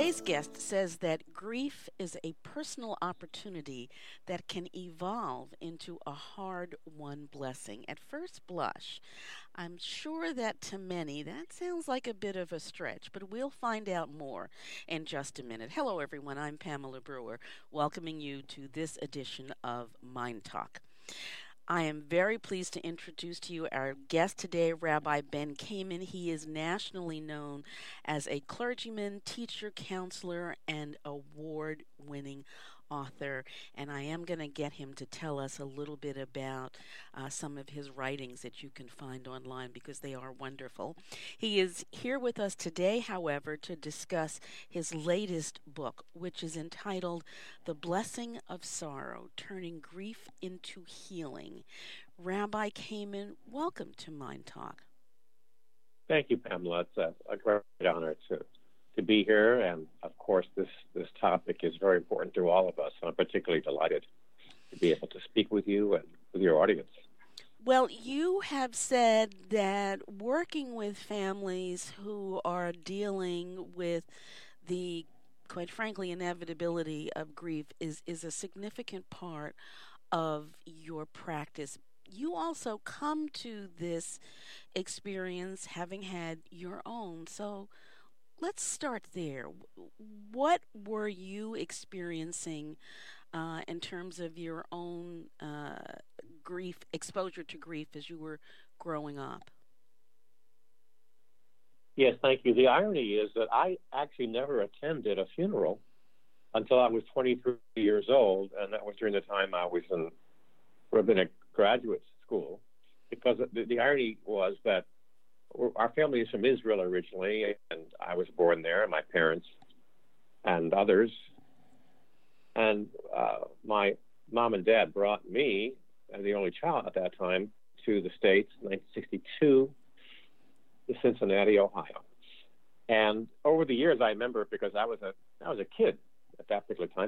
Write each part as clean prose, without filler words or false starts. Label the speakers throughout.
Speaker 1: Today's guest says that grief is a personal opportunity that can evolve into a hard won blessing. At first blush, I'm sure that to many that sounds like a bit of a stretch, but we'll find out more in just a minute. Hello, everyone. I'm Pamela Brewer, welcoming you to this edition of Mind Talk. I am very pleased to introduce to you our guest today, Rabbi Ben Kamin. He is nationally known as a clergyman, teacher, counselor, and award winning author. And I am going to get him to tell us a little bit about some of his writings that you can find online because they are wonderful. He is here with us today, however, to discuss his latest book, which is entitled The Blessing of Sorrow, Turning Grief into Healing. Rabbi Kamin, welcome to Mind Talk.
Speaker 2: Thank you, Pamela. It's a great honor to be here. And, of course, this topic is very important to all of us. I'm particularly delighted to be able to speak with you and with your audience.
Speaker 1: Well, you have said that working with families who are dealing with the, quite frankly, inevitability of grief is a significant part of your practice. You also come to this experience having had your own. So let's start there. What were you experiencing in terms of your own grief, exposure to grief as you were growing up?
Speaker 2: Yes, thank you. The irony is that I actually never attended a funeral until I was 23 years old, and that was during the time I was in rabbinic graduate school, because the irony was that our family is from Israel originally, and I was born there, my parents and others. And my mom and dad brought me, as the only child at that time, to the States in 1962, to Cincinnati, Ohio. And over the years, I remember, because I was a kid at that particular time,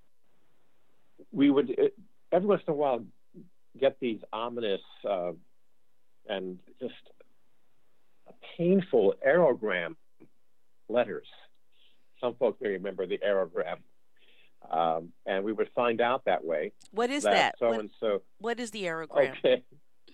Speaker 2: we would every once in a while get these ominous and just painful aerogram letters. Some folks may remember the aerogram. And we would find out that way.
Speaker 1: What is that?
Speaker 2: So-and-so.
Speaker 1: What is the aerogram?
Speaker 2: Okay.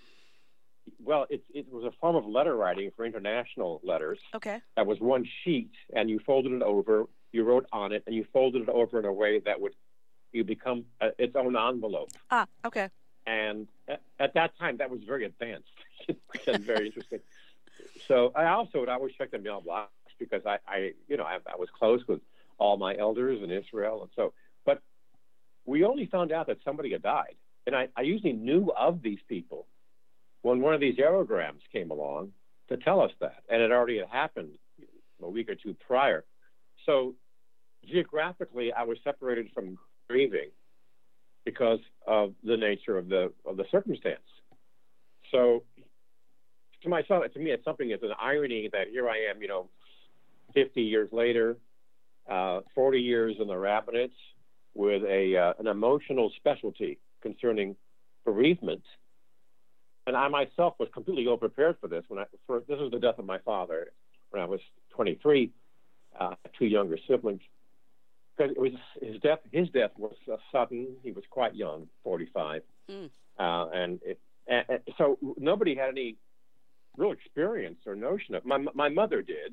Speaker 2: Well, it was a form of letter writing for international letters.
Speaker 1: Okay.
Speaker 2: That was one sheet, and you folded it over, you wrote on it, and you folded it over in a way that you become its own envelope.
Speaker 1: Ah, okay.
Speaker 2: And at that time, that was very advanced and very interesting. So I also would always check the mailbox because I was close with all my elders in Israel, and so. But we only found out that somebody had died, and I usually knew of these people when one of these aerograms came along to tell us that, and it already had happened a week or two prior. So geographically, I was separated from grieving because of the nature of the circumstance. So to me, it's something. It's an irony that here I am, 50 years later, 40 years in the rabbinates, with an emotional specialty concerning bereavement. And I myself was completely ill-prepared for this. This was the death of my father when I was 23, two younger siblings. Because it was his death was sudden. He was quite young, 45. And so nobody had any real experience or notion of. My mother did.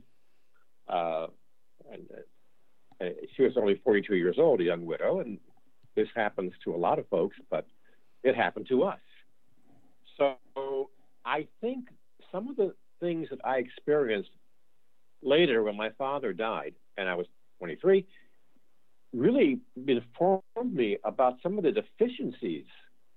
Speaker 2: And she was only 42 years old, a young widow, and this happens to a lot of folks, but it happened to us. So I think some of the things that I experienced later when my father died, and I was 23, really informed me about some of the deficiencies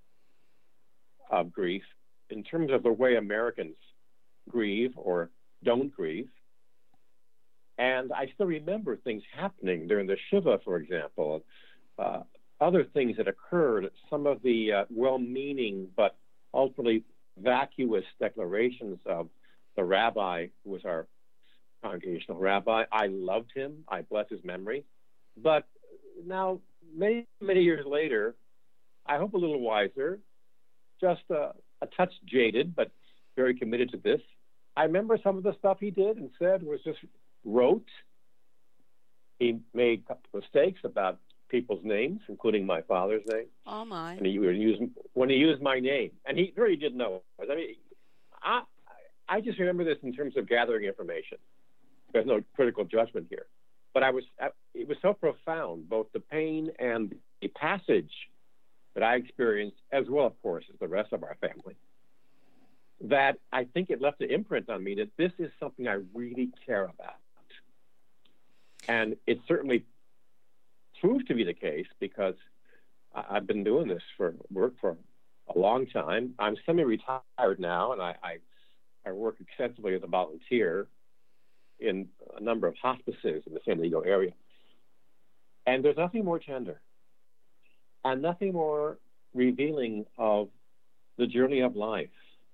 Speaker 2: of grief in terms of the way Americans grieve or don't grieve. And I still remember things happening during the Shiva, for example, other things that occurred, some of the well-meaning but ultimately vacuous declarations of the rabbi, who was our congregational rabbi. I loved him. I bless his memory. But now, many, many years later, I hope a little wiser, just a touch jaded, but very committed to this. I remember some of the stuff he did and said was just rote, He made a couple of mistakes about people's names, including my father's name.
Speaker 1: Oh my!
Speaker 2: And when he used my name, and he really didn't know. I mean, I just remember this in terms of gathering information. There's no critical judgment here, but it was so profound, both the pain and the passage that I experienced, as well, of course, as the rest of our family, that I think it left an imprint on me that this is something I really care about. And it certainly proved to be the case because I've been doing this work for a long time. I'm semi-retired now, and I work extensively as a volunteer in a number of hospices in the San Diego area. And there's nothing more tender and nothing more revealing of the journey of life.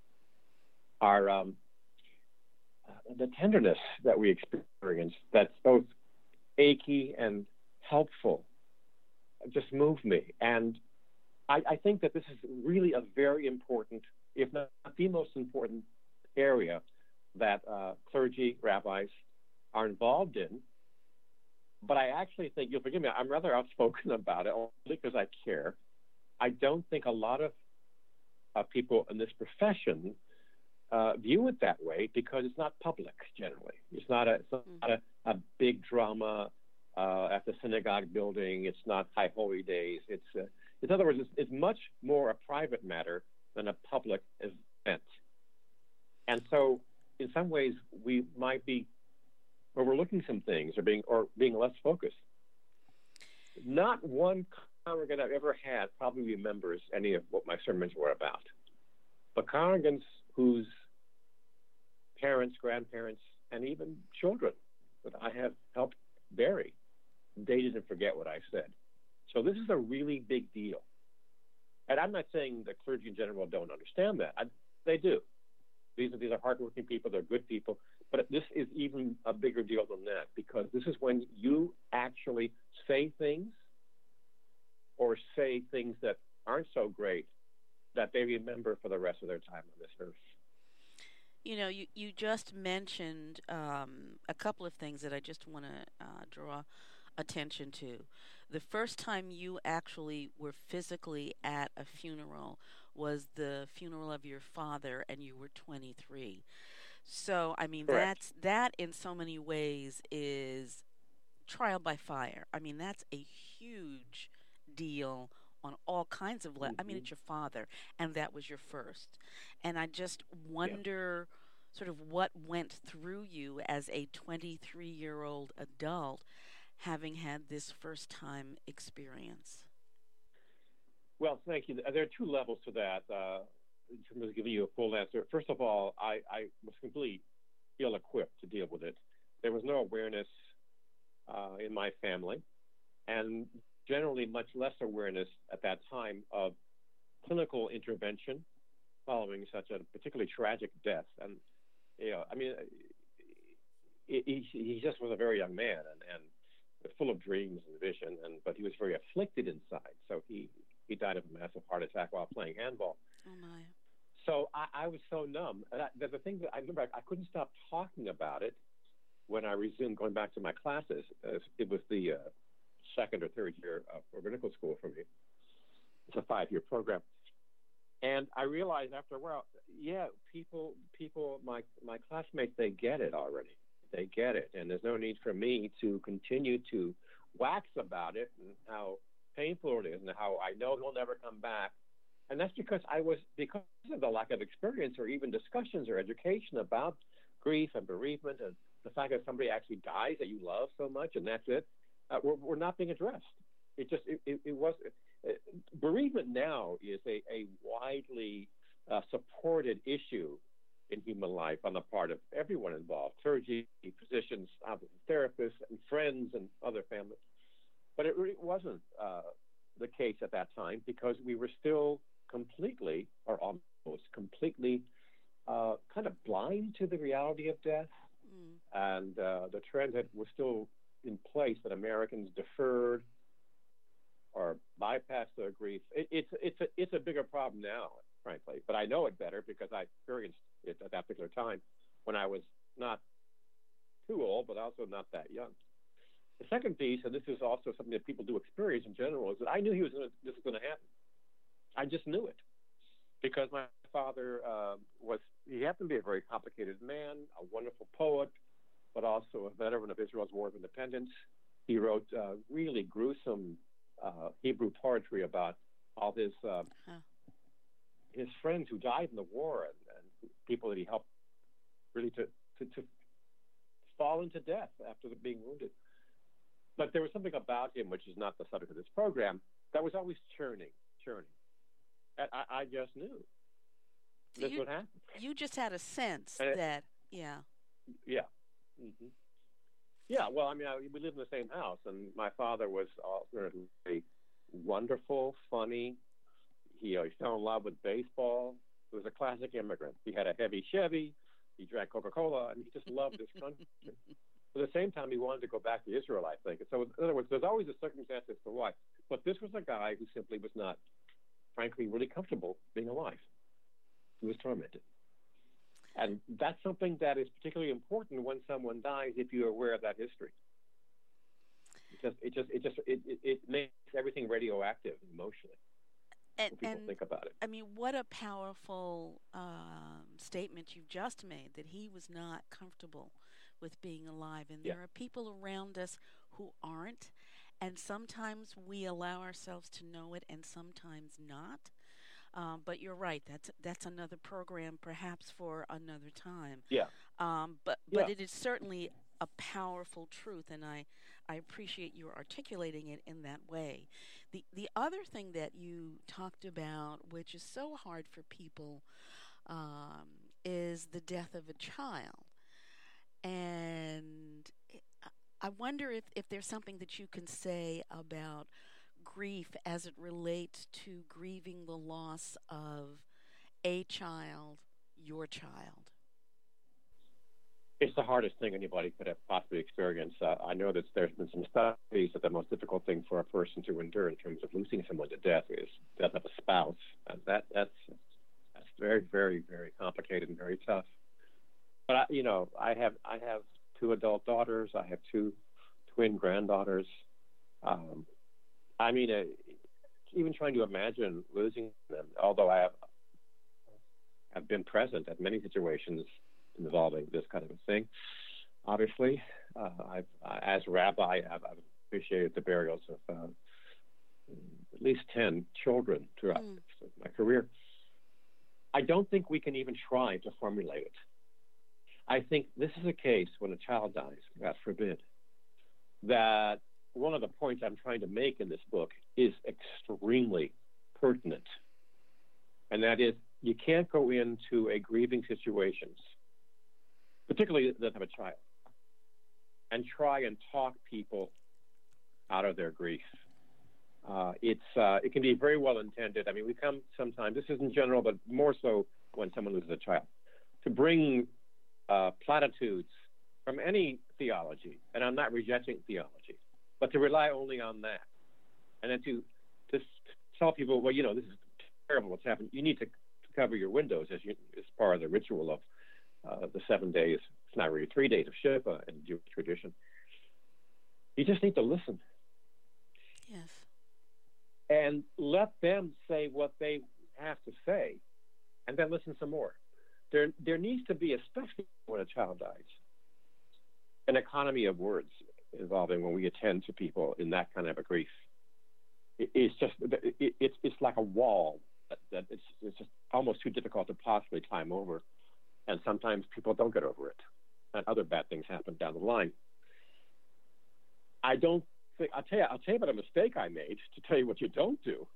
Speaker 2: The tenderness that we experience, that's both achy and helpful, just moved me. And I think that this is really a very important, if not the most important area that clergy, rabbis are involved in. But I actually think, you'll forgive me, I'm rather outspoken about it only because I care. I don't think a lot of people in this profession view it that way because it's not public generally. It's not a big drama at the synagogue building. It's not High Holy Days. In other words, it's much more a private matter than a public event. And so, in some ways, we might be overlooking some things or being less focused. Not one congregant I've ever had probably remembers any of what my sermons were about. But congregants whose parents, grandparents, and even children that I have helped bury, they didn't forget what I said. So this is a really big deal. And I'm not saying the clergy in general don't understand that. They do. These are hardworking people. They're good people. But this is even a bigger deal than that because this is when you actually say things or say things that aren't so great that they remember for the rest of their time on this earth.
Speaker 1: You know, you just mentioned a couple of things that I just want to draw attention to. The first time you actually were physically at a funeral was the funeral of your father, and you were 23. So, I mean,
Speaker 2: Correct.
Speaker 1: that in so many ways is trial by fire. I mean, that's a huge deal on all kinds of I mean, it's your father, and that was your first. And I just
Speaker 2: Yeah.
Speaker 1: wonder sort of what went through you as a 23-year-old adult having had this first time experience.
Speaker 2: Well, thank you. There are two levels to that. In terms of giving you a full answer, first of all, I was completely ill-equipped to deal with it. There was no awareness in my family, and generally much less awareness at that time of clinical intervention following such a particularly tragic death. And I mean, he just was a very young man and full of dreams and vision, but he was very afflicted inside. So he died of a massive heart attack while playing handball.
Speaker 1: Oh my.
Speaker 2: So I was so numb. The thing that I remember, I couldn't stop talking about it when I resumed going back to my classes. It was the second or third year of rabbinical school for me. It's a 5-year program. And I realized after a while, yeah, people, my classmates, they get it already. They get it. And there's no need for me to continue to wax about it and how painful it is and how I know he'll never come back. And that's because of the lack of experience or even discussions or education about grief and bereavement and the fact that somebody actually dies that you love so much and that's it, we're not being addressed. It was bereavement now is a widely supported issue in human life on the part of everyone involved, clergy, physicians, therapists, and friends and other families. But it really wasn't the case at that time because we were still completely, or almost completely, kind of blind to the reality of death. And the trend that was still in place that Americans deferred or bypassed their grief. It's a bigger problem now, frankly. But I know it better because I experienced it at that particular time when I was not too old, but also not that young. The second piece, and this is also something that people do experience in general, is that I knew this was going to happen. I just knew it because my father he happened to be a very complicated man, a wonderful poet, but also a veteran of Israel's War of Independence. He wrote really gruesome Hebrew poetry about all his friends who died in the war and people that he helped really to fall into death after being wounded. But there was something about him, which is not the subject of this program, that was always churning. And I just knew this would happen.
Speaker 1: You just had a sense yeah.
Speaker 2: Yeah. Mm-hmm. Yeah, well, I mean, we lived in the same house, and my father was alternately wonderful, funny. He fell in love with baseball. He was a classic immigrant. He had a heavy Chevy. He drank Coca-Cola, and he just loved this country. At the same time, he wanted to go back to Israel, I think. And so, in other words, there's always a circumstance as to why. But this was a guy who simply was not, frankly, really comfortable being alive. He was tormented. And that's something that is particularly important when someone dies, if you're aware of that history. It makes everything radioactive emotionally.
Speaker 1: And
Speaker 2: people think about it.
Speaker 1: I mean, what a powerful statement you've just made, that he was not comfortable with being alive. And there are people around us who aren't. And sometimes we allow ourselves to know it and sometimes not. But you're right. That's another program, perhaps for another time.
Speaker 2: Yeah.
Speaker 1: But it is certainly a powerful truth, and I appreciate you articulating it in that way. The other thing that you talked about, which is so hard for people, is the death of a child. And I wonder if there's something that you can say about grief as it relates to grieving the loss of a child, your child.
Speaker 2: It's the hardest thing anybody could have possibly experienced. I know that there's been some studies that the most difficult thing for a person to endure in terms of losing someone to death is death of a spouse. That's very, very, very complicated and very tough. But I have 2 adult daughters. I have 2 twin granddaughters. I mean, even trying to imagine losing them, although I have been present at many situations involving this kind of a thing. Obviously, as a rabbi, I've appreciated the burials of at least 10 children throughout my career. I don't think we can even try to formulate it. I think this is a case when a child dies, God forbid, that one of the points I'm trying to make in this book is extremely pertinent. And that is, you can't go into a grieving situation, particularly that of a child, and try and talk people out of their grief. It can be very well intended. I mean, we come sometimes, this is in general, but more so when someone loses a child, to bring platitudes from any theology, and I'm not rejecting theology, but to rely only on that. And then to tell people, well, this is terrible what's happened. You need to cover your windows as part of the ritual of the 7 days, it's not really 3 days of Shiva in Jewish tradition. You just need to listen.
Speaker 1: Yes.
Speaker 2: And let them say what they have to say, and then listen some more. There needs to be, especially when a child dies, an economy of words involving when we attend to people in that kind of a grief. It's like a wall that it's just almost too difficult to possibly climb over, and sometimes people don't get over it, and other bad things happen down the line. I'll tell you about a mistake I made, to tell you what you don't do.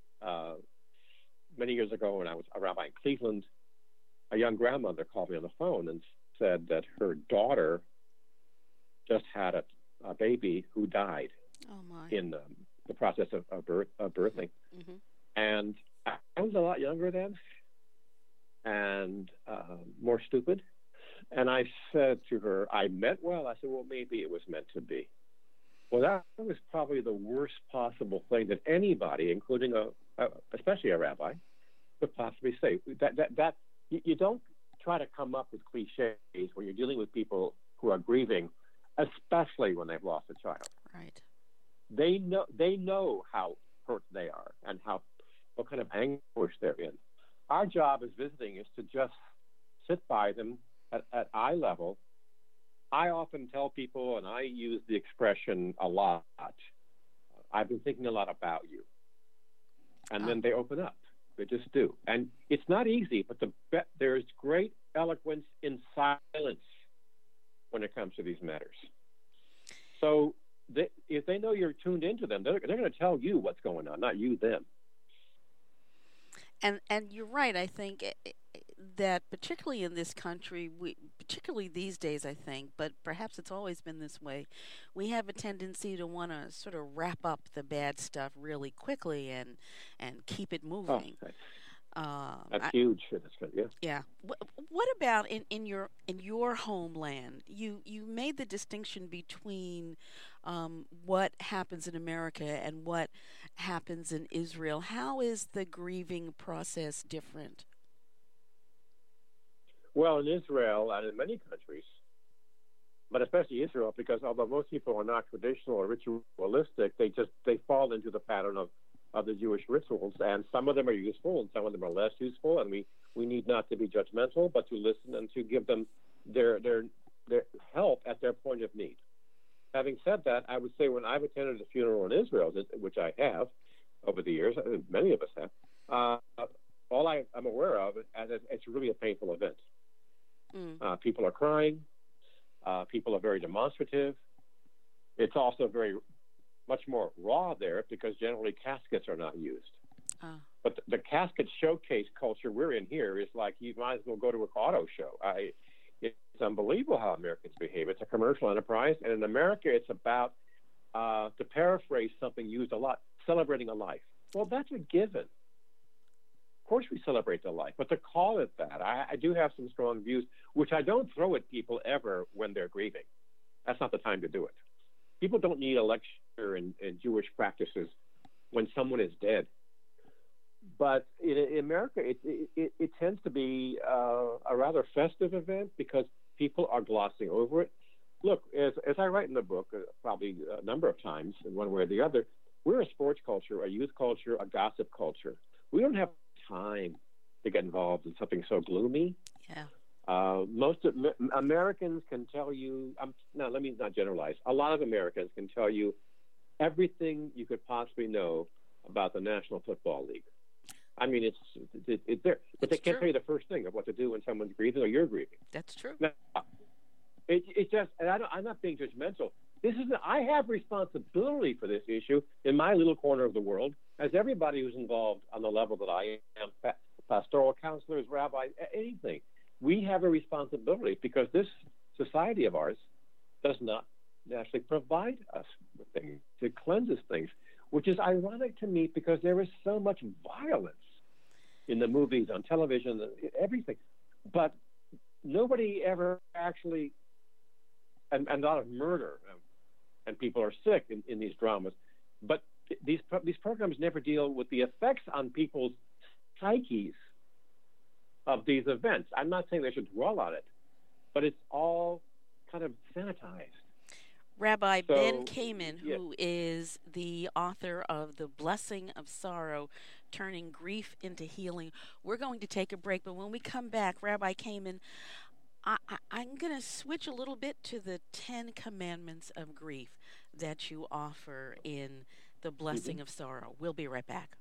Speaker 2: Many years ago, when I was a rabbi in Cleveland, a young grandmother called me on the phone and said that her daughter just had a baby who died in the process of birthing. Mm-hmm. And I was a lot younger then and more stupid. And I said to her, I meant well. I said, well, maybe it was meant to be. Well, that was probably the worst possible thing that anybody, including especially a rabbi, could possibly say. That you don't try to come up with cliches when you're dealing with people who are grieving especially when they've lost a child.
Speaker 1: Right.
Speaker 2: They know how hurt they are and how what kind of anguish they're in. Our job as visiting is to just sit by them at eye level. I often tell people, and I use the expression a lot, I've been thinking a lot about you. And then they open up. They just do. And it's not easy, but there's great eloquence in silence when it comes to these matters. So if they know you're tuned into them, they're going to tell you what's going on, not you them.
Speaker 1: And you're right. I think that particularly in this country, particularly these days, I think, but perhaps it's always been this way, we have a tendency to want to sort of wrap up the bad stuff really quickly and keep it moving.
Speaker 2: Oh, that's huge in this country.
Speaker 1: Yeah. What about in your homeland? You made the distinction between what happens in America and what happens in Israel. How is the grieving process different?
Speaker 2: Well, in Israel and in many countries, but especially Israel, because although most people are not traditional or ritualistic, they fall into the pattern of the Jewish rituals, and some of them are useful and some of them are less useful, and we need not to be judgmental, but to listen and to give them their help at their point of need. Having said that, I would say when I've attended a funeral in Israel, which I have over the years, many of us have, all I'm aware of is it's really a painful event. People are crying. People are very demonstrative. It's also very much more raw there because generally caskets are not used. But the casket showcase culture we're in here is like you might as well go to an auto show. It's unbelievable how Americans behave. It's a commercial enterprise, and in America, it's about, to paraphrase something used a lot, celebrating a life. Well, that's a given. Of course we celebrate the life, but to call it that, I do have some strong views, which I don't throw at people ever when they're grieving. That's not the time to do it. People don't need a lecture in Jewish practices when someone is dead. But in America, it tends to be a rather festive event because people are glossing over it. Look, as I write in the book, probably a number of times in one way or the other, we're a sports culture, a youth culture, a gossip culture. We don't have time to get involved in something so gloomy.
Speaker 1: Yeah.
Speaker 2: Most Americans can tell you, now let me not generalize, a lot of Americans can tell you everything you could possibly know about the National Football League. I mean, it's there, but they can't tell you the first thing of what to do when someone's grieving or you're grieving.
Speaker 1: That's true.
Speaker 2: Now, it's just, and I'm not being judgmental. I have responsibility for this issue in my little corner of the world, as everybody who's involved on the level that I am, pastoral counselors, rabbis, anything. We have a responsibility because this society of ours does not naturally provide us with things. It cleanses things, which is ironic to me because there is so much violence in the movies, on television, everything. But nobody ever actually, and a lot of murder, and people are sick in these dramas. But these programs never deal with the effects on people's psyches of these events. I'm not saying they should dwell on it, but it's all kind of sanitized.
Speaker 1: Rabbi Ben Kamen, who is the author of The Blessing of Sorrow, Turning Grief into Healing. We're going to take a break, but when we come back, Rabbi Kamen, I'm going to switch a little bit to the 10 Commandments of Grief that you offer in The Blessing of Sorrow. We'll be right back.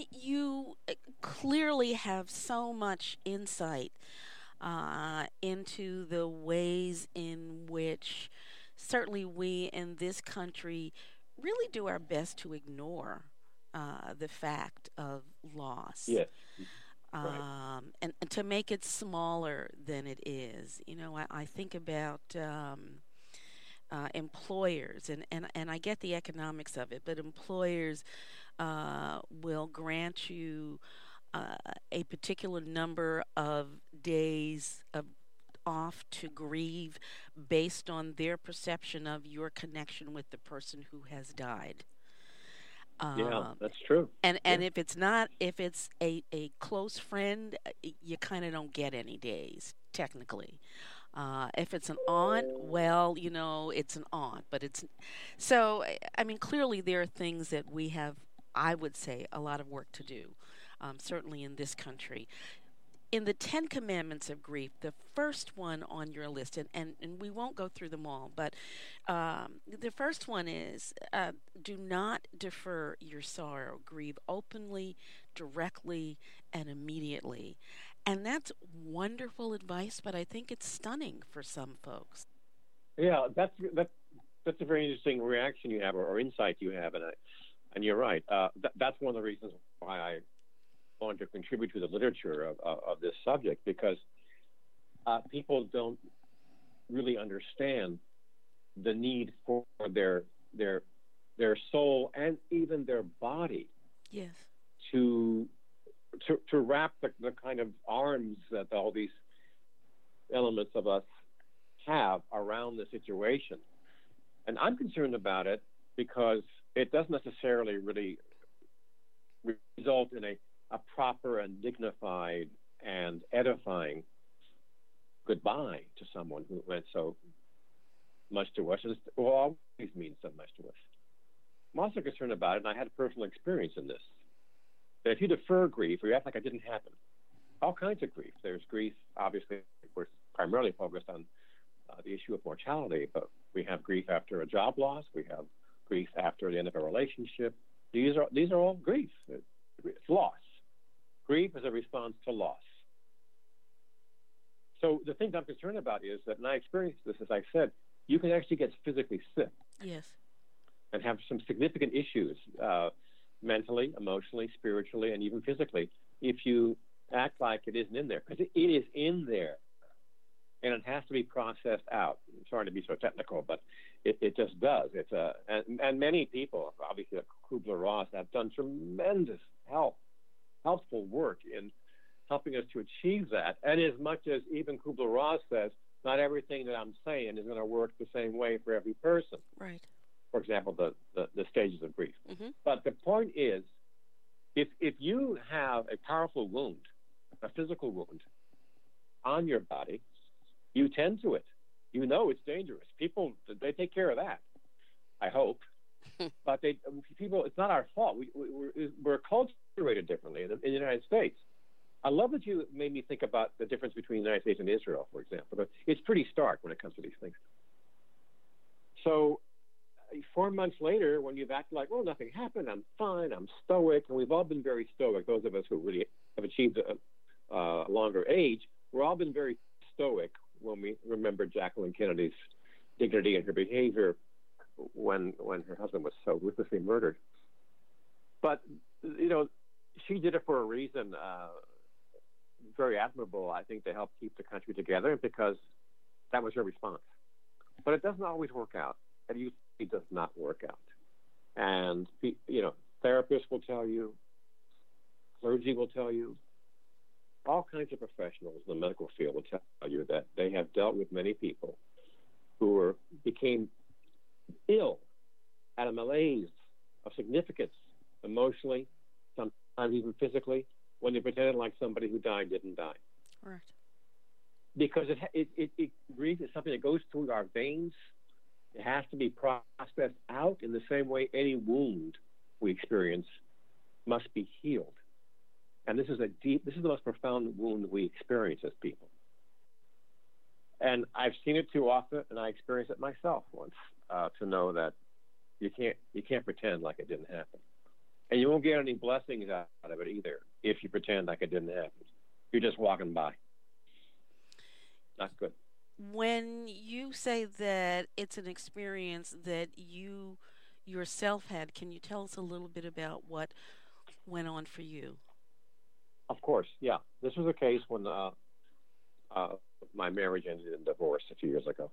Speaker 1: you clearly have so much insight into the ways in which certainly we in this country really do our best to ignore the fact of loss.
Speaker 2: Yes. Right.
Speaker 1: And to make it smaller than it is. I think about employers, and I get the economics of it, but employers will grant you uh, a particular number of days of off to grieve based on their perception of your connection with the person who has died.
Speaker 2: Yeah,
Speaker 1: Um,
Speaker 2: that's true.
Speaker 1: and
Speaker 2: Yeah.
Speaker 1: if it's a close friend, you kind of don't get any days technically. If it's an aunt, well, it's an aunt, but it's so. I mean, clearly there are things that we have. I would say a lot of work to do, certainly in this country. In the Ten Commandments of Grief, the first one on your list, and we won't go through them all, but the first one is do not defer your sorrow, grieve openly, directly, and immediately. And that's wonderful advice, but I think it's stunning for some folks.
Speaker 2: Yeah, that's a very interesting reaction you have, or insight you have, and you're right. That's one of the reasons why I wanted to contribute to the literature of this subject, because people don't really understand the need for their their soul and even their body
Speaker 1: Yes.
Speaker 2: to to wrap the kind of arms that all these elements of us have around the situation. And I'm concerned about it because it doesn't necessarily really result in a proper and dignified and edifying goodbye to someone who meant so much to us, and will always mean so much to us. I'm also concerned about it, and I had a personal experience in this, that if you defer grief or you act like it didn't happen, all kinds of grief. There's grief, obviously, we're primarily focused on the issue of mortality, but we have grief after a job loss. We have grief after the end of a relationship. These are all grief. It's loss. Grief is a response to loss. So the thing I'm concerned about is that, and I experienced this, as I said, you can actually get physically sick
Speaker 1: Yes.
Speaker 2: and have some significant issues, mentally, emotionally, spiritually, and even physically, if you act like it isn't in there, because it is in there, and it has to be processed out. I'm sorry to be so technical, but it just does. It's and many people, obviously, like Kubler-Ross, have done tremendous helpful work in helping us to achieve that. And as much as even Kubler-Ross says, not everything that I'm saying is going to work the same way for every person.
Speaker 1: Right.
Speaker 2: For example, the stages of grief.
Speaker 1: Mm-hmm.
Speaker 2: But the point is, if you have a powerful wound, a physical wound on your body, you tend to it. You know it's dangerous. People, they take care of that, I hope. But people, it's not our fault. We're culturated differently in the United States. I love that you made me think about the difference between the United States and Israel, for example. But it's pretty stark when it comes to these things. So 4 months later, when you've acted like, well, nothing happened, I'm fine, I'm stoic, and we've all been very stoic, those of us who really have achieved a longer age, we've all been very stoic when we remember Jacqueline Kennedy's dignity and her behavior when her husband was so ruthlessly murdered. But, she did it for a reason, very admirable, I think, to help keep the country together, because that was her response. But it doesn't always work out. It usually does not work out. And, therapists will tell you, clergy will tell you, all kinds of professionals in the medical field will tell you that they have dealt with many people who became ill at a malaise of significance, emotionally, sometimes even physically, when they pretended like somebody who died didn't die.
Speaker 1: Right.
Speaker 2: Because grief is something that goes through our veins. It has to be processed out in the same way any wound we experience must be healed. And this is the most profound wound we experience as people. And I've seen it too often, and I experienced it myself once, to know that you can't pretend like it didn't happen. And you won't get any blessings out of it either if you pretend like it didn't happen. You're just walking by. Not good.
Speaker 1: When you say that it's an experience that you yourself had, can you tell us a little bit about what went on for you?
Speaker 2: Of course, yeah. This was a case when uh, my marriage ended in divorce a few years ago.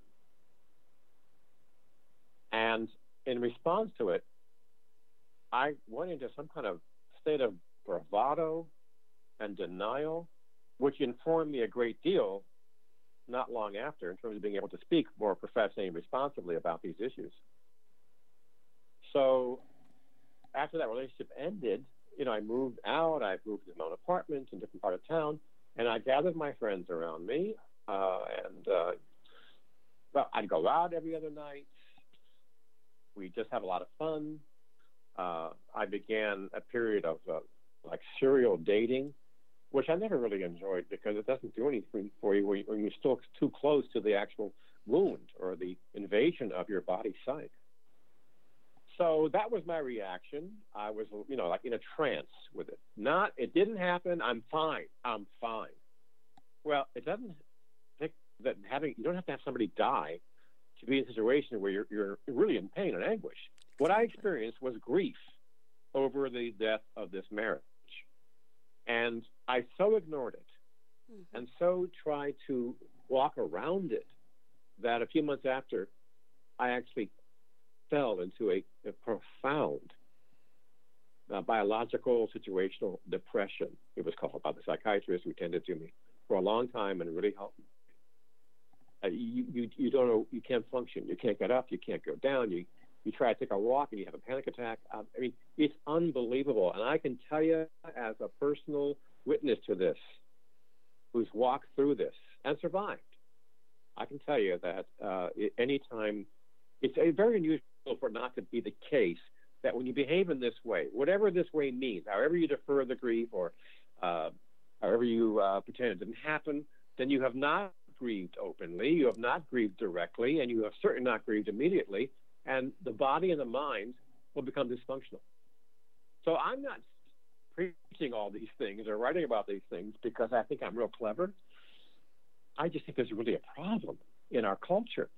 Speaker 2: And in response to it, I went into some kind of state of bravado and denial, which informed me a great deal not long after in terms of being able to speak more professionally and responsibly about these issues. So after that relationship ended, I moved out. I moved to my own apartment in a different part of town, and I gathered my friends around me, and well, I'd go out every other night. We just have a lot of fun. I began a period of like serial dating, which I never really enjoyed because it doesn't do anything for you when you're still too close to the actual wound or the invasion of your body psyche. So that was my reaction. I was, like in a trance with it. It didn't happen. I'm fine. I'm fine. Well, it doesn't think that you don't have to have somebody die to be in a situation where you're really in pain and anguish. What I
Speaker 1: Exactly.
Speaker 2: experienced was grief over the death of this marriage. And I so ignored it
Speaker 1: Hmm.
Speaker 2: and so tried to walk around it that a few months after, I actually fell into a profound biological situational depression, it was called by the psychiatrist who tended to me for a long time and really helped me. You don't know, you can't function, you can't get up, you can't go down, you try to take a walk and you have a panic attack. I mean, it's unbelievable. And I can tell you, as a personal witness to this, who's walked through this and survived, I can tell you that anytime, it's very unusual for it not to be the case that when you behave in this way, whatever this way means, however you defer the grief or however you pretend it didn't happen, then you have not grieved openly, you have not grieved directly, and you have certainly not grieved immediately, and the body and the mind will become dysfunctional. So I'm not preaching all these things or writing about these things because I think I'm real clever. I just think there's really a problem in our culture.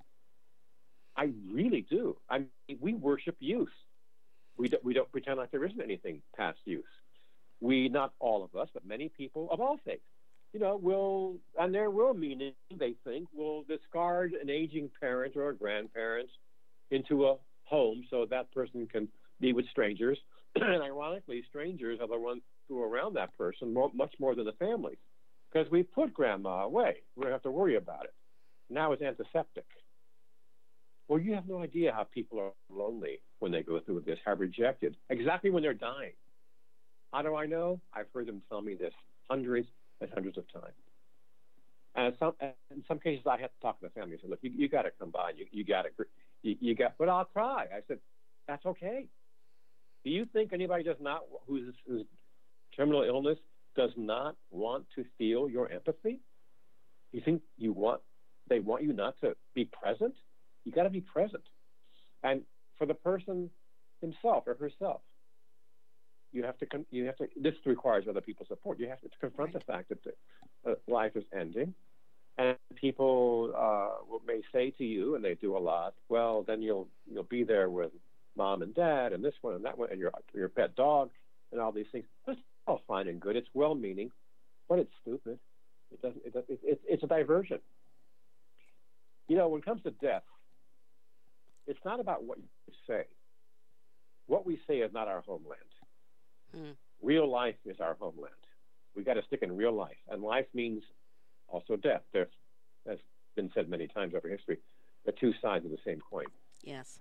Speaker 2: I really do. I mean, we worship youth. We don't pretend like there isn't anything past youth. We, not all of us, but many people of all faiths, will, and their will meaning, they think, will discard an aging parent or a grandparent into a home so that person can be with strangers. And ironically, strangers are the ones who are around that person much more than the family because we put grandma away. We don't have to worry about it. Now it's antiseptic. Well, you have no idea how people are lonely when they go through this, how rejected, exactly when they're dying. How do I know? I've heard them tell me this hundreds and hundreds of times. And in some cases, I have to talk to the family. I said, look, you got to come by. You got to, but I'll cry. I said, that's okay. Do you think anybody does not, who's terminal illness, does not want to feel your empathy? You think they want you not to be present? You got to be present. And for the person himself or herself, you have to, this requires other people's support. You have to confront
Speaker 1: Right.
Speaker 2: the fact that life is ending. And people may say to you, and they do a lot, well, then you'll be there with mom and dad and this one and that one and your pet dog and all these things. That's all fine and good. It's well-meaning, but it's stupid. It's a diversion. When it comes to death, it's not about what you say. What we say is not our homeland.
Speaker 1: Hmm.
Speaker 2: Real life is our homeland. We got to stick in real life, and life means also death. There's, as been said many times over history, the two sides of the same coin.
Speaker 1: Yes.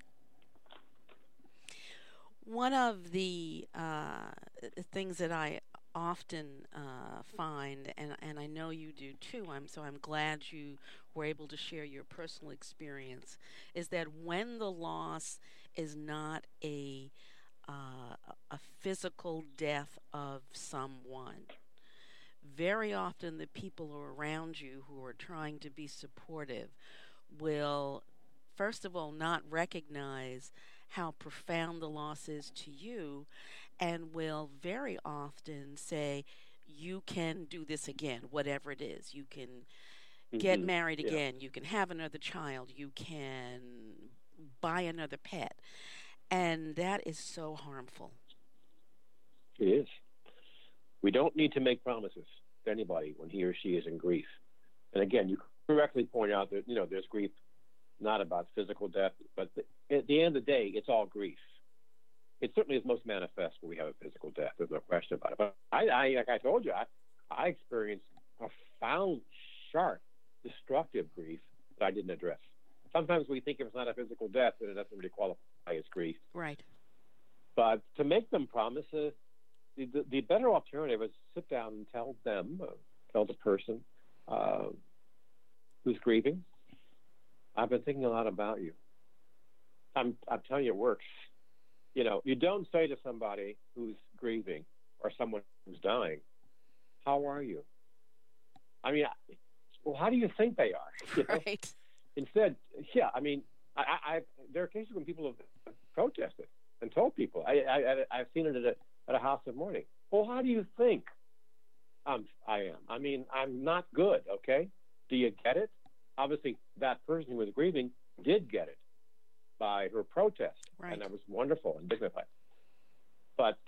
Speaker 1: One of the things that I often find, and I know you do too, I'm glad you were able to share your personal experience, is that when the loss is not a physical death of someone, very often the people around you who are trying to be supportive will, first of all, not recognize how profound the loss is to you, and will very often say, you can do this again, whatever it is. You can get
Speaker 2: Hmm.
Speaker 1: married
Speaker 2: Yeah,
Speaker 1: again. You can have another child. You can buy another pet. And that is so harmful.
Speaker 2: it is. We don't need to make promises to anybody when he or she is in grief. And again, you correctly point out that there's grief not about physical death, but at the end of the day, it's all grief. It certainly is most manifest when we have a physical death. There's no question about it. But like I told you, I experienced profound, sharp, destructive grief that I didn't address. Sometimes we think if it's not a physical death, then it doesn't really qualify as grief.
Speaker 1: Right.
Speaker 2: But to make them promises, the better alternative is sit down and tell them, tell the person who's grieving, I've been thinking a lot about you. I'm telling you, it works. You don't say to somebody who's grieving or someone who's dying, how are you? I mean, well, how do you think they are?
Speaker 1: Right.
Speaker 2: Instead, yeah, I mean, there are cases when people have protested and told people. I've seen it at a house of mourning. Well, how do you think I am? I mean, I'm not good, okay? Do you get it? Obviously, that person who was grieving did get it by her protest,
Speaker 1: Right.
Speaker 2: and that was wonderful and dignified. But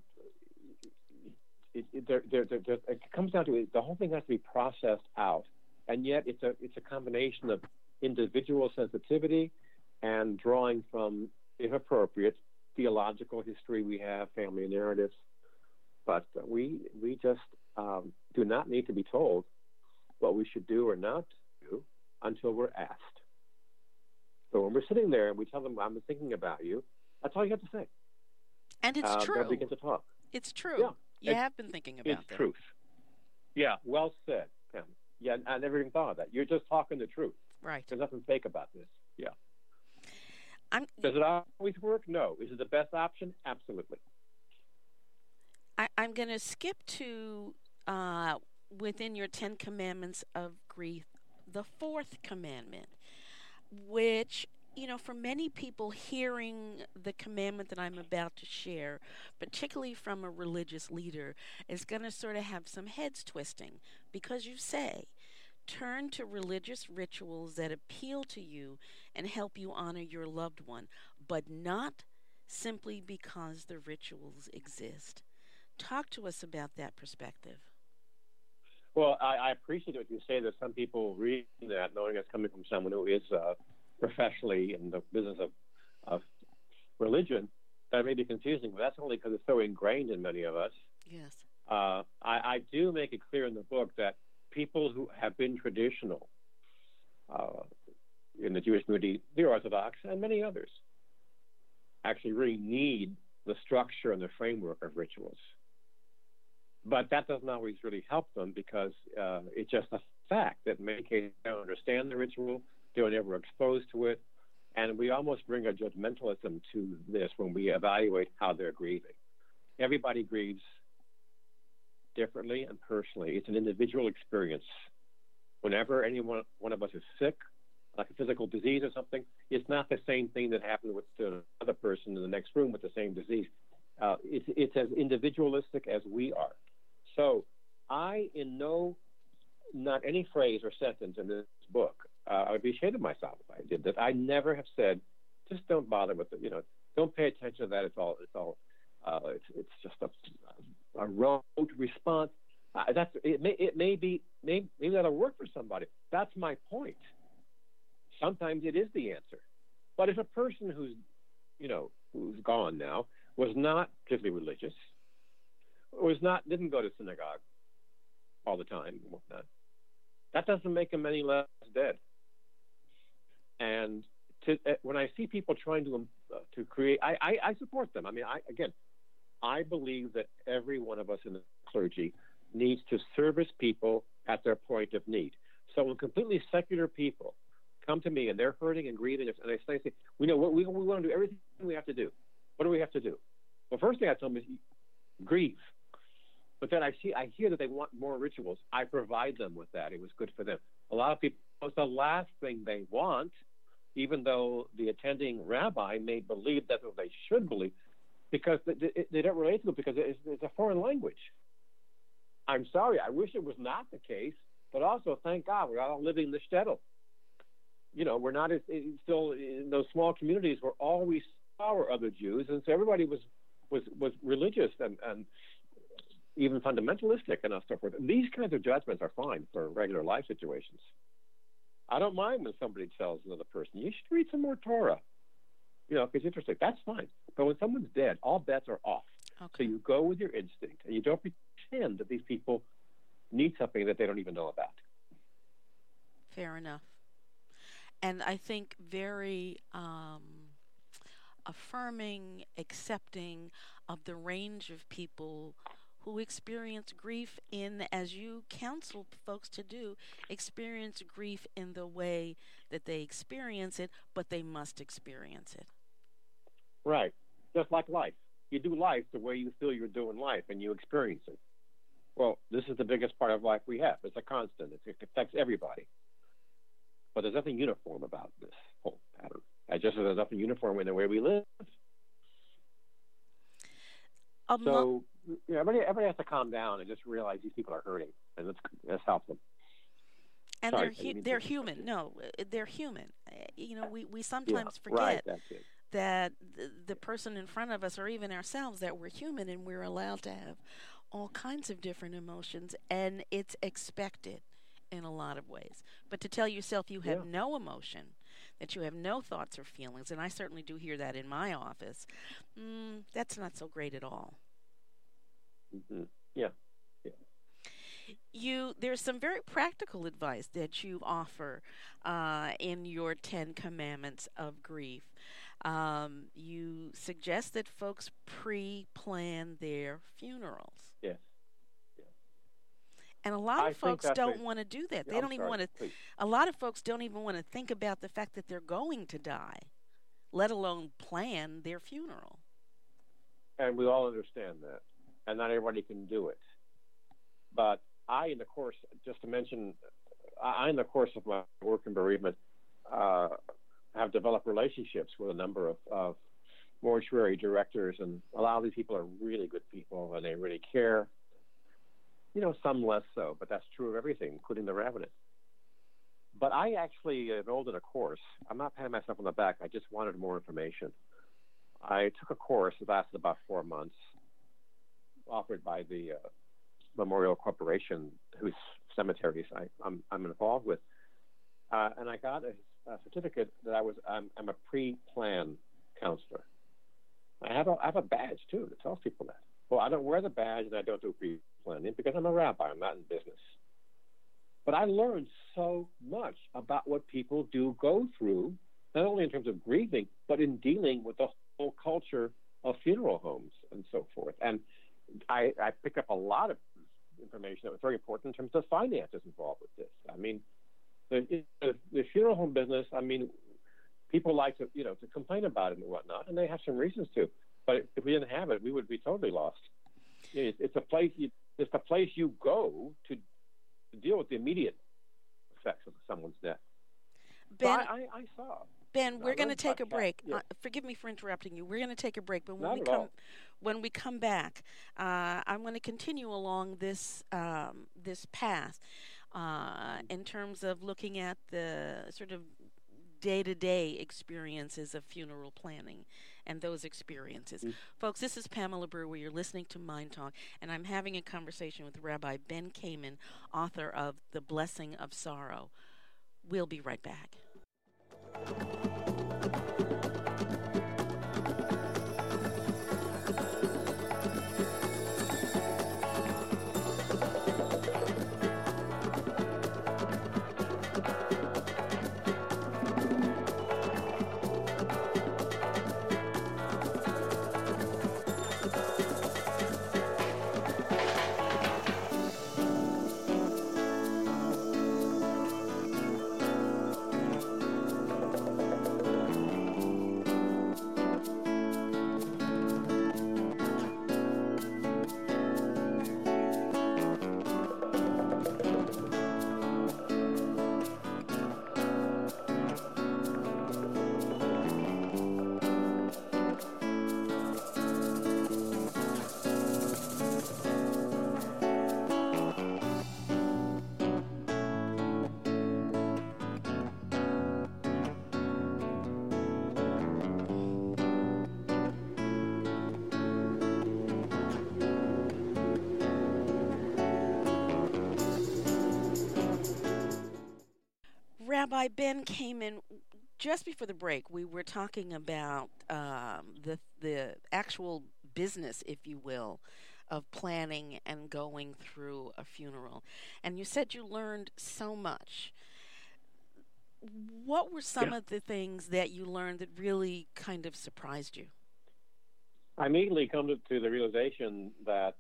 Speaker 2: it comes down to it, the whole thing has to be processed out, and yet it's a combination of individual sensitivity and drawing from, if appropriate, theological history we have, family narratives. But we just do not need to be told what we should do or not do until we're asked. So when we're sitting there and we tell them, I'm thinking about you, that's all you have to say.
Speaker 1: And it's true.
Speaker 2: They'll begin to talk.
Speaker 1: It's true.
Speaker 2: Yeah.
Speaker 1: You have been thinking about
Speaker 2: It's
Speaker 1: them.
Speaker 2: truth. Yeah, well said, Pam. Yeah, I never even thought of that. You're just talking the truth.
Speaker 1: Right.
Speaker 2: There's nothing fake about this. Yeah.
Speaker 1: Does
Speaker 2: it always work? No. Is it the best option? Absolutely.
Speaker 1: I'm going to skip to within your 10 commandments of grief, the fourth commandment, which, for many people hearing the commandment that I'm about to share, particularly from a religious leader, is going to sort of have some heads twisting because you say, turn to religious rituals that appeal to you and help you honor your loved one, but not simply because the rituals exist. Talk to us about that perspective.
Speaker 2: Well, I appreciate what you say that some people read that knowing it's coming from someone who is professionally in the business of religion. That may be confusing, but that's only because it's so ingrained in many of us.
Speaker 1: Yes.
Speaker 2: I do make it clear in the book that people who have been traditional in the Jewish community, the Orthodox, and many others, actually really need the structure and the framework of rituals. But that doesn't always really help them because it's just a fact that in many cases they don't understand the ritual, they were never exposed to it, and we almost bring a judgmentalism to this when we evaluate how they're grieving. Everybody grieves differently and personally. It's an individual experience. Whenever one of us is sick, like a physical disease or something, it's not the same thing that happened with the other person in the next room with the same disease. It's as individualistic as we are. So not any phrase or sentence in this book, I would be ashamed of myself if I did that. I never have said, just don't bother with it. Don't pay attention to that. It's just a rote response. Maybe that'll work for somebody. That's my point. Sometimes it is the answer. But if a person who's gone now, was not particularly religious, didn't go to synagogue all the time and whatnot, that doesn't make them any less dead. And when I see people trying to create, I support them. I mean, I believe that every one of us in the clergy needs to service people at their point of need. So when completely secular people come to me and they're hurting and grieving, and I say, we want to do everything we have to do. What do we have to do? Well, first thing I tell them is grieve. But then I hear that they want more rituals. I provide them with that. It was good for them. A lot of people, it's the last thing they want, even though the attending rabbi may believe that's what they should believe. because they don't relate to it because it's a foreign language. I'm sorry. I wish it was not the case, but also thank God we're all living in the shtetl. We're not still in those small communities where all we saw were other Jews, and so everybody was religious and even fundamentalistic and so forth. And these kinds of judgments are fine for regular life situations. I don't mind when somebody tells another person, you should read some more Torah. If it's interesting, that's fine. But when someone's dead, all bets are off.
Speaker 1: Okay.
Speaker 2: So you go with your instinct, and you don't pretend that these people need something that they don't even know about.
Speaker 1: Fair enough. And I think very affirming, accepting of the range of people who experience grief in, as you counsel folks to do, experience grief in the way that they experience it, but they must experience it.
Speaker 2: Right. Just like life. You do life the way you feel you're doing life, and you experience it. Well, this is the biggest part of life we have. It's a constant. It affects everybody. But there's nothing uniform about this whole pattern. Just as there's nothing uniform in the way we live. So everybody has to calm down and just realize these people are hurting, and let's help them.
Speaker 1: And they're human. No, they're human. We sometimes forget that the person in front of us, or even ourselves, that we're human and we're allowed to have all kinds of different emotions, and it's expected in a lot of ways. But to tell yourself you have no emotion, that you have no thoughts or feelings, and I certainly do hear that in my office, that's not so great at all.
Speaker 2: Mm-hmm. Yeah.
Speaker 1: There's some very practical advice that you offer in your 10 Commandments of Grief. You suggest that folks pre-plan their funerals.
Speaker 2: Yes.
Speaker 1: And a lot of folks don't want to do that. They don't even want to. A lot of folks don't even want to think about the fact that they're going to die, let alone plan their funeral.
Speaker 2: And we all understand that, and not everybody can do it. But in the course of my work in bereavement, have developed relationships with a number of mortuary directors, and a lot of these people are really good people, and they really care. Some less so, but that's true of everything, including the rabbinate. But I actually enrolled in a course. I'm not patting myself on the back. I just wanted more information. I took a course that lasted about 4 months, offered by the Memorial Corporation, whose cemeteries I'm involved with. And I got a certificate that I'm a pre-plan counselor. I have a badge, too, that tells people that. Well, I don't wear the badge, and I don't do pre-planning because I'm a rabbi. I'm not in business. But I learned so much about what people do go through, not only in terms of grieving, but in dealing with the whole culture of funeral homes and so forth. And I picked up a lot of information that was very important in terms of finances involved with this. I mean, the funeral home business, people like to complain about it and whatnot, and they have some reasons to. But if we didn't have it, we would be totally lost. It's a place you go to deal with the immediate effects of someone's death.
Speaker 1: Ben,
Speaker 2: so I saw.
Speaker 1: Ben, we're going to take a break. Yeah. Forgive me for interrupting you. We're going to take a break, but when we come back, I'm going to continue along this path in terms of looking at the sort of day-to-day experiences of funeral planning and those experiences. Folks, this is Pamela Brewer. You're listening to Mind Talk, and I'm having a conversation with Rabbi Ben Kamen, author of The Blessing of Sorrow. We'll be right back. Rabbi Ben came in just before the break. We were talking about the actual business, if you will, of planning and going through a funeral. And you said you learned so much. What were some
Speaker 2: Yeah.
Speaker 1: of the things that you learned that really kind of surprised you?
Speaker 2: I immediately come to the realization that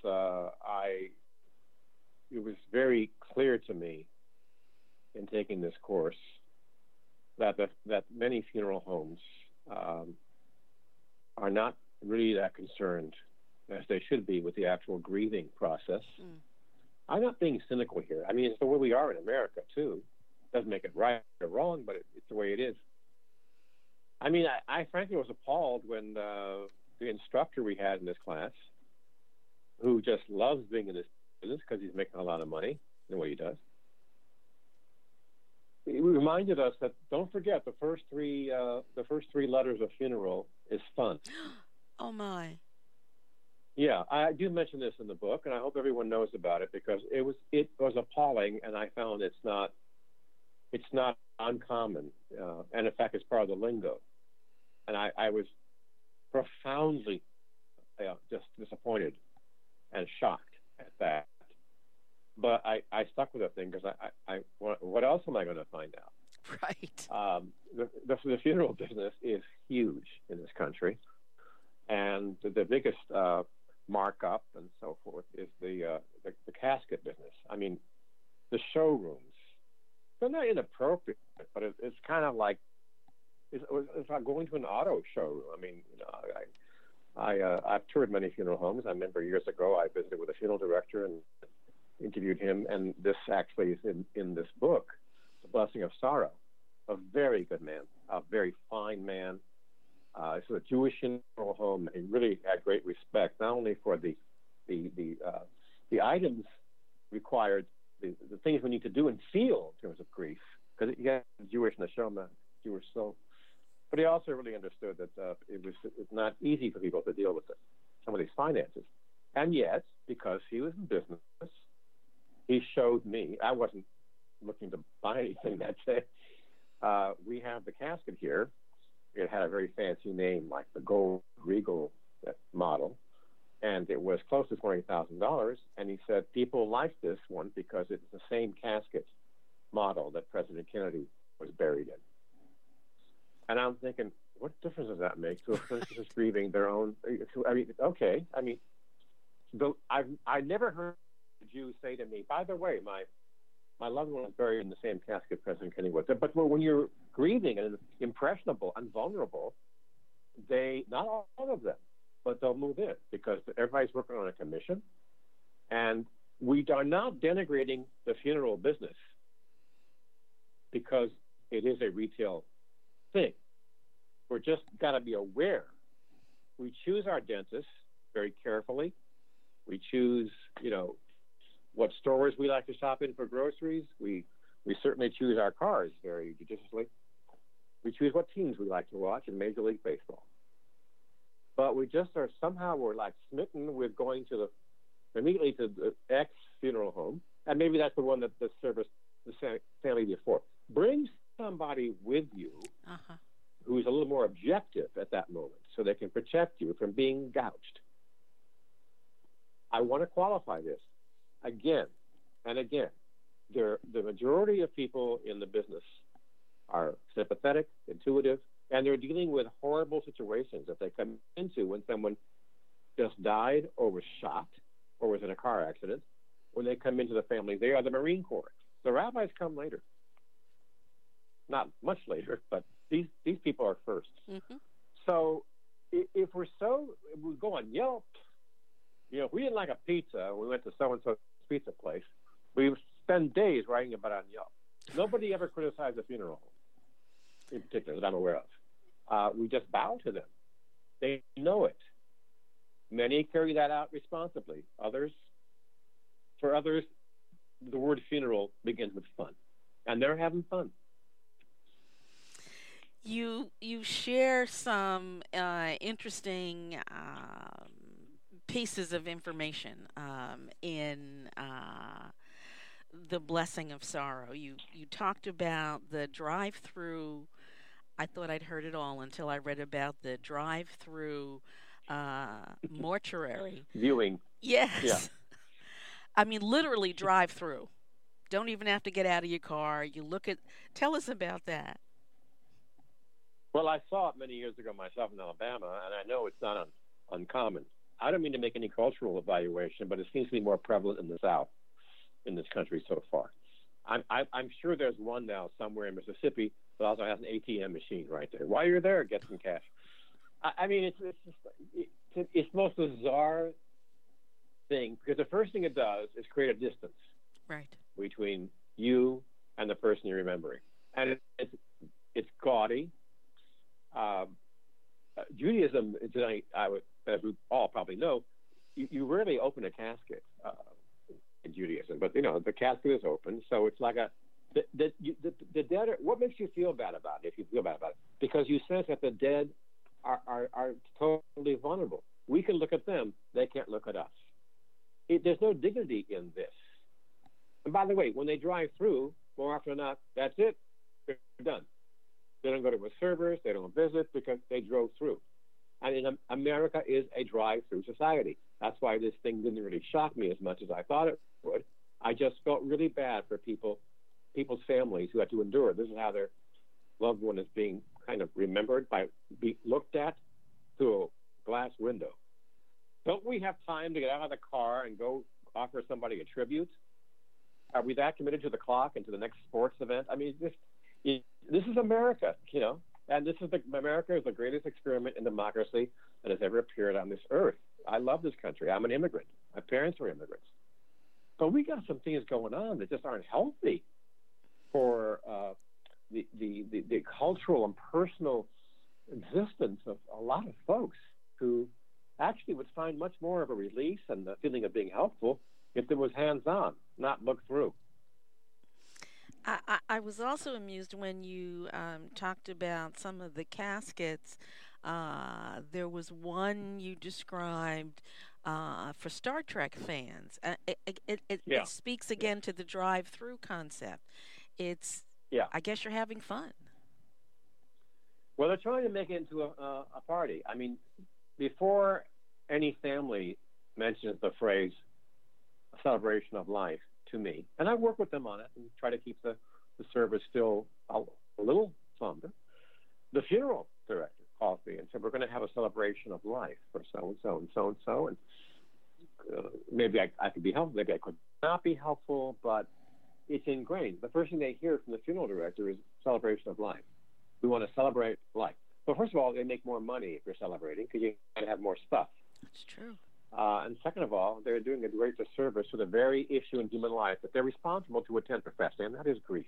Speaker 2: it was very clear to me in taking this course that many funeral homes um, are not really that concerned as they should be with the actual grieving process.
Speaker 1: Mm.
Speaker 2: I'm not being cynical here. I mean, it's the way we are in America too. Doesn't make it right or wrong, but it's the way it is. I mean, I frankly was appalled when the instructor we had in this class, who just loves being in this business because he's making a lot of money in what he does, he reminded us that don't forget the first three letters of funeral is fun.
Speaker 1: Oh my.
Speaker 2: Yeah, I do mention this in the book, and I hope everyone knows about it because it was appalling, and I found it's not uncommon, and in fact, it's part of the lingo. And I was profoundly just disappointed and shocked at that. But I stuck with that thing because what else am I going to find out?
Speaker 1: Right.
Speaker 2: The funeral business is huge in this country, and the biggest markup and so forth is the casket business. I mean, the showrooms. They're not inappropriate, but it's kind of like it's like going to an auto showroom. I mean, I've toured many funeral homes. I remember years ago I visited with a funeral director and interviewed him, and this actually is in this book, The Blessing of Sorrow. A very good man, a very fine man. This was a Jewish funeral home. He really had great respect, not only for the items required, the things we need to do and feel in terms of grief, because you have Jewish neshama, Jewish soul. But he also really understood that it's not easy for people to deal with some of these finances. And yet, because he was in business, he showed me. I wasn't looking to buy anything that day. We have the casket here. It had a very fancy name, like the Gold Regal model, and it was close to $20,000. And he said people like this one because it's the same casket model that President Kennedy was buried in. And I'm thinking, what difference does that make to a person who's grieving their own? I mean, okay. I mean, I never heard a Jew say to me, by the way, my loved one was buried in the same casket President Kennedy was. But when you're grieving and impressionable and vulnerable, not all of them, but they'll move in because everybody's working on a commission. And we are not denigrating the funeral business because it is a retail thing. We're just got to be aware. We choose our dentists very carefully. We choose, what stores we like to shop in for groceries. We certainly choose our cars very judiciously. We choose what teams we like to watch in Major League Baseball. But we just are somehow we're like smitten with going immediately to the X funeral home, and maybe that's the one that the service the family before. Bring somebody with you who's a little more objective at that moment, so they can protect you from being gouged. I want to qualify this again and again. The majority of people in the business are sympathetic, intuitive, and they're dealing with horrible situations that they come into when someone just died or was shot or was in a car accident. When they come into the family, they are the Marine Corps. The rabbis come later. Not much later, but these people are first. Mm-hmm. So if we go on Yelp, if we didn't like a pizza, we went to so-and-so's pizza place, we spend days writing about it on Yelp. Nobody ever criticized the funeral home, in particular, that I'm aware of. We just bow to them. They know it. Many carry that out responsibly. For others, the word funeral begins with fun, and they're having fun.
Speaker 1: You share some interesting pieces of information in the blessing of sorrow. You talked about the drive-through. I thought I'd heard it all until I read about the drive-through mortuary.
Speaker 2: Viewing. Yeah.
Speaker 1: Yes. I mean, literally drive-through. Don't even have to get out of your car. You look at. Tell us about that.
Speaker 2: Well, I saw it many years ago myself in Alabama, and I know it's not uncommon. I don't mean to make any cultural evaluation, but it seems to be more prevalent in the South in this country so far. I'm sure there's one now somewhere in Mississippi that also has an ATM machine right there. While you're there, get some cash. I mean, it's the most bizarre thing because the first thing it does is create a distance
Speaker 1: Right.
Speaker 2: between you and the person you're remembering, and it's gaudy. Judaism, as we all probably know, you rarely open a casket in Judaism, but the casket is open, so it's like the dead. What makes you feel bad about it? If you feel bad about it, because you sense that the dead are totally vulnerable. We can look at them; they can't look at us. There's no dignity in this. And by the way, when they drive through, more often than not, that's it. They're done. They don't go to a service. They don't visit because they drove through. And America is a drive-through society. That's why this thing didn't really shock me as much as I thought it would. I just felt really bad for people's families who had to endure. This is how their loved one is being kind of remembered be looked at through a glass window. Don't we have time to get out of the car and go offer somebody a tribute? Are we that committed to the clock and to the next sports event? I mean, this is America, and America is the greatest experiment in democracy that has ever appeared on this earth. I love this country. I'm an immigrant. My parents were immigrants. But we got some things going on that just aren't healthy for the cultural and personal existence of a lot of folks who actually would find much more of a release and the feeling of being helpful if it was hands-on, not look through.
Speaker 1: I was also amused when you talked about some of the caskets. There was one you described for Star Trek fans. It speaks again to the drive-through concept. I guess you're having fun.
Speaker 2: Well, they're trying to make it into a party. I mean, before any family mentions the phrase celebration of life to me, and I work with them on it and try to keep the service still a little somber, the funeral director called me and said, we're going to have a celebration of life for so-and-so and so-and-so, and maybe I could be helpful, maybe I could not be helpful, but it's ingrained. The first thing they hear from the funeral director is celebration of life. We want to celebrate life. Well, first of all, they make more money if you're celebrating because you got to have more stuff.
Speaker 1: That's true.
Speaker 2: And second of all, they're doing a great disservice to the very issue in human life that they're responsible to attend professing, and that is grief.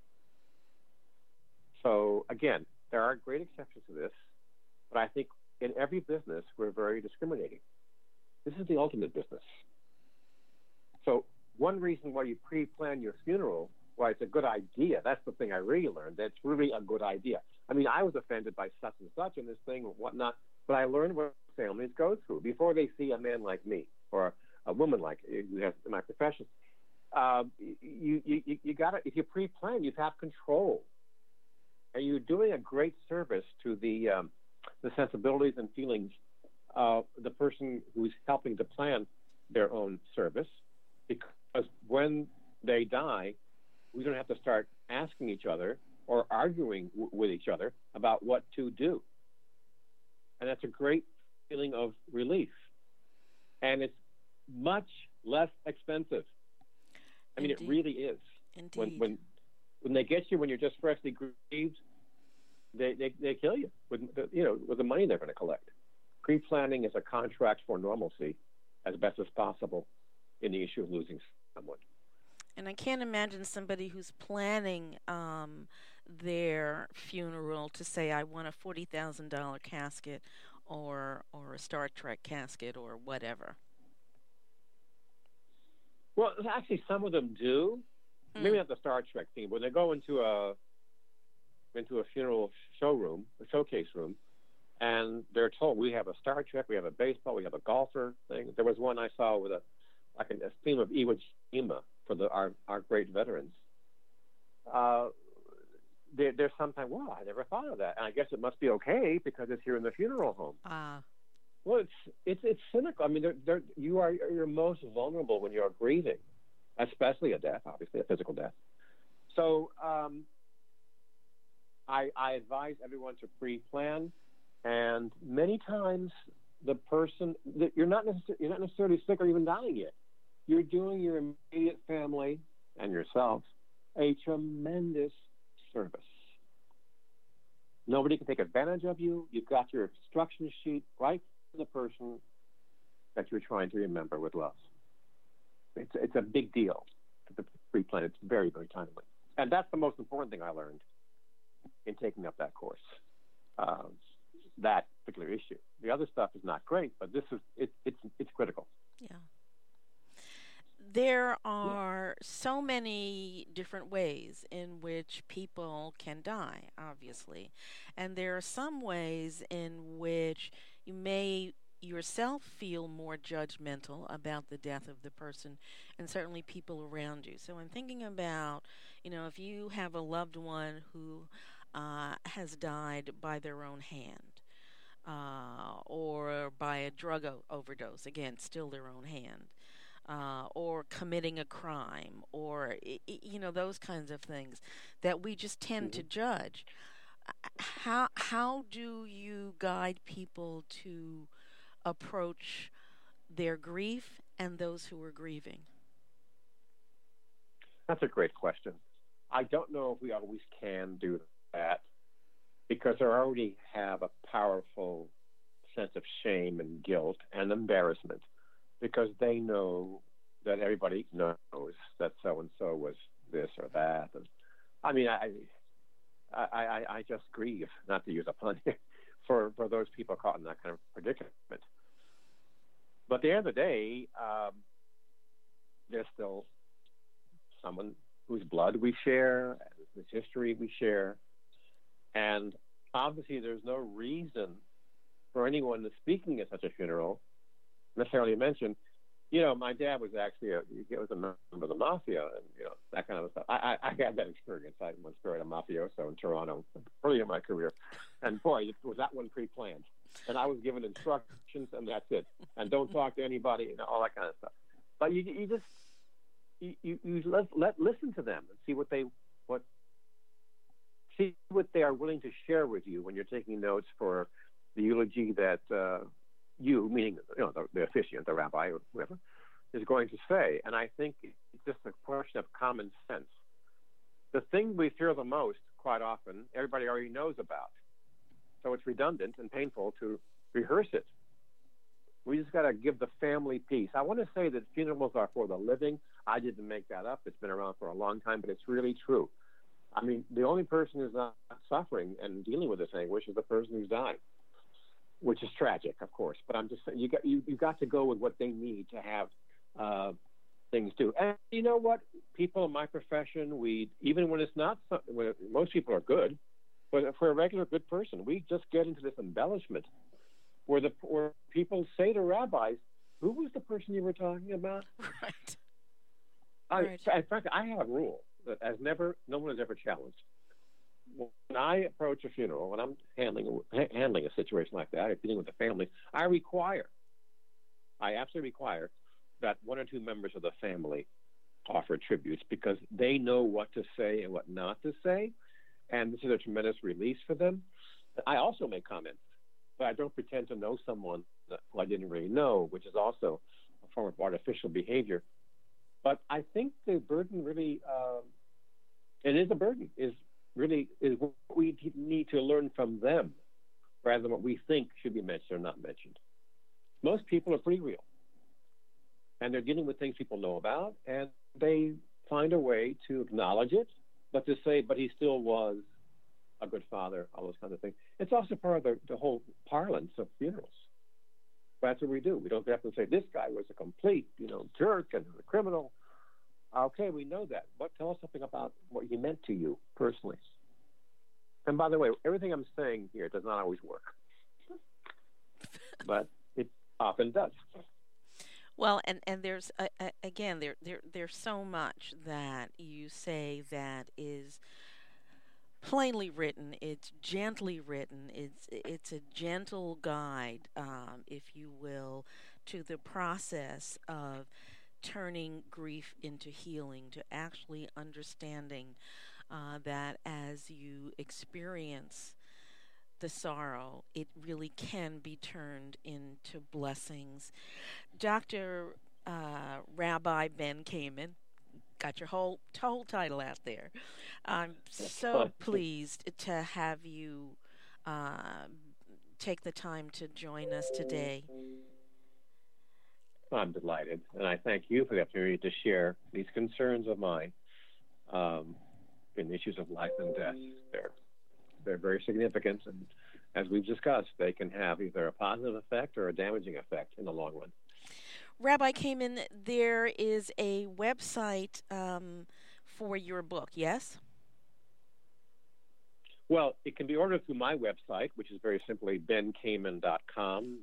Speaker 2: So, again, there are great exceptions to this, but I think in every business, we're very discriminating. This is the ultimate business. So one reason why you pre-plan your funeral, why it's a good idea, that's the thing I really learned, that's really a good idea. I mean, I was offended by such and such and this thing and whatnot, but I learned what families go through before they see a man like me or a woman like who has my profession. You got to, if you pre-plan, you have control, and you're doing a great service to the sensibilities and feelings of the person who's helping to plan their own service, because when they die, we don't have to start asking each other or arguing with each other about what to do. And that's a great feeling of relief. And it's much less expensive. I mean,
Speaker 1: Indeed.
Speaker 2: it really is.
Speaker 1: Indeed.
Speaker 2: When they get you when you're just freshly grieved, they kill you with the money they're going to collect. Pre-planning is a contract for normalcy as best as possible in the issue of losing someone.
Speaker 1: And I can't imagine somebody who's planning their funeral to say, I want a $40,000 casket or a Star Trek casket or whatever.
Speaker 2: Well, actually, some of them do. Maybe not the Star Trek theme. When they go into a funeral showroom, a showcase room, and they're told, we have a Star Trek, we have a baseball, we have a golfer thing. There was one I saw with a theme of Iwo Jima, for our great veterans, uh, there's sometimes, well, I never thought of that, and I guess it must be okay because it's here in the funeral home. Well, it's cynical. I mean, you're most vulnerable when you're grieving, especially a death, obviously a physical death. So I advise everyone to pre-plan, and many times the person that you're not necessarily sick or even dying yet. You're doing your immediate family and yourself a tremendous service. Nobody can take advantage of you. You've got your instruction sheet right for the person that you're trying to remember with love. It's a big deal to pre-plan. It's very, very timely. And that's the most important thing I learned in taking up that course, that particular issue. The other stuff is not great, but this is it's critical.
Speaker 1: Yeah. There are so many different ways in which people can die, obviously. And there are some ways in which you may yourself feel more judgmental about the death of the person and certainly people around you. So I'm thinking about, if you have a loved one who has died by their own hand or by a drug overdose, again, still their own hand. Or committing a crime, or those kinds of things that we just tend to judge. How do you guide people to approach their grief and those who are grieving?
Speaker 2: That's a great question. I don't know if we always can do that because they already have a powerful sense of shame and guilt and embarrassment, because they know that everybody knows that so-and-so was this or that. And I mean, I just grieve, not to use a pun, for those people caught in that kind of predicament. But at the end of the day, there's still someone whose blood we share, whose history we share. And obviously there's no reason for anyone speaking at such a funeral necessarily mention, my dad was actually was a member of the mafia, and that kind of stuff. I had that experience. I once buried a mafioso in Toronto early in my career, and boy, was that one pre-planned. And I was given instructions, and that's it. And don't talk to anybody, all that kind of stuff. But you just listen to them and see what they are willing to share with you when you're taking notes for the eulogy that you, meaning the officiant, the rabbi, or whoever, is going to say. And I think it's just a question of common sense. The thing we fear the most, quite often, everybody already knows about. So it's redundant and painful to rehearse it. We just got to give the family peace. I want to say that funerals are for the living. I didn't make that up. It's been around for a long time, but it's really true. I mean, the only person who's not suffering and dealing with this anguish is the person who's dying, which is tragic, of course. But I'm just saying, you got to go with what they need to have things do. And you know what? People in my profession, even when it's not, when most people are good, but for a regular good person, we just get into this embellishment where people say to rabbis, "Who was the person you were talking about?"
Speaker 1: Right.
Speaker 2: In fact, I have a rule that no one has ever challenged. When I approach a funeral, when I'm handling a situation like that, or dealing with the family, I absolutely require that one or two members of the family offer tributes, because they know what to say and what not to say, and this is a tremendous release for them. I also make comments, but I don't pretend to know someone who I didn't really know, which is also a form of artificial behavior. But I think the burden really, it is a burden, is what we need to learn from them rather than what we think should be mentioned or not mentioned. Most people are pretty real, and they're dealing with things people know about, and they find a way to acknowledge it, but to say, but he still was a good father, all those kinds of things. It's also part of the whole parlance of funerals. That's what we do. We don't get up and say, this guy was a complete, jerk and a criminal. Okay, we know that. But tell us something about what he meant to you personally. And by the way, everything I'm saying here does not always work. But it often does.
Speaker 1: Well, and there's again there's so much that you say that is plainly written. It's gently written. It's a gentle guide, if you will, to the process of turning grief into healing, to actually understanding that as you experience the sorrow, it really can be turned into blessings. Dr. Rabbi Ben Kamen, got your whole title out there. I'm
Speaker 2: That's
Speaker 1: so
Speaker 2: fun.
Speaker 1: pleased to have you uh, take the time to join us today.
Speaker 2: I'm delighted, and I thank you for the opportunity to share these concerns of mine um, in issues of life and death. They're they're very significant, and as we've discussed, they can have either a positive effect or a damaging effect in the long run.
Speaker 1: Rabbi Kamen, there is a website for your book, yes?
Speaker 2: Well, it can be ordered through my website, which is very simply benkamin.com,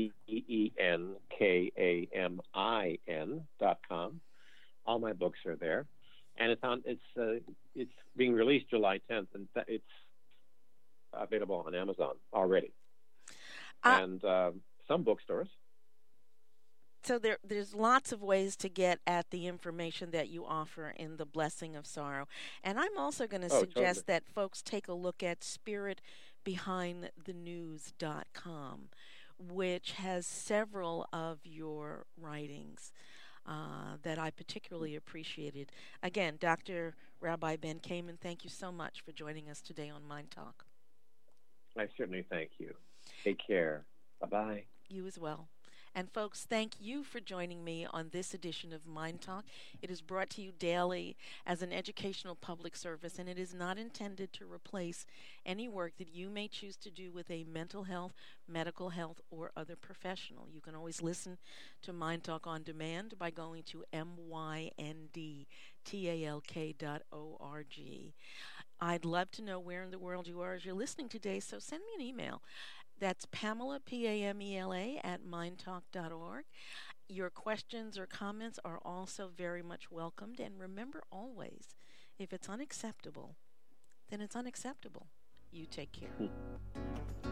Speaker 2: BENKAMIN.com. All my books are there, and it's being released July 10th, and it's available on Amazon already,
Speaker 1: Uh,
Speaker 2: and some bookstores.
Speaker 1: so there's lots of ways to get at the information that you offer in The Blessing of Sorrow. And I'm also going to
Speaker 2: Oh, totally.
Speaker 1: suggest that folks take a look at spiritbehindthenews.com, which has several of your writings that I particularly appreciated. Again, Dr. Rabbi Ben Kamen, thank you so much for joining us today on Mind Talk.
Speaker 2: I certainly thank you. Take care. Bye bye.
Speaker 1: You as well. And folks, thank you for joining me on this edition of Mind Talk. It is brought to you daily as an educational public service, and it is not intended to replace any work that you may choose to do with a mental health, medical health, or other professional. You can always listen to Mind Talk on demand by going to myndtalk.org. I'd love to know where in the world you are as you're listening today, so send me an email. That's Pamela, Pamela, at mindtalk.org. Your questions or comments are also very much welcomed. And remember always, if it's unacceptable, then it's unacceptable. You take care.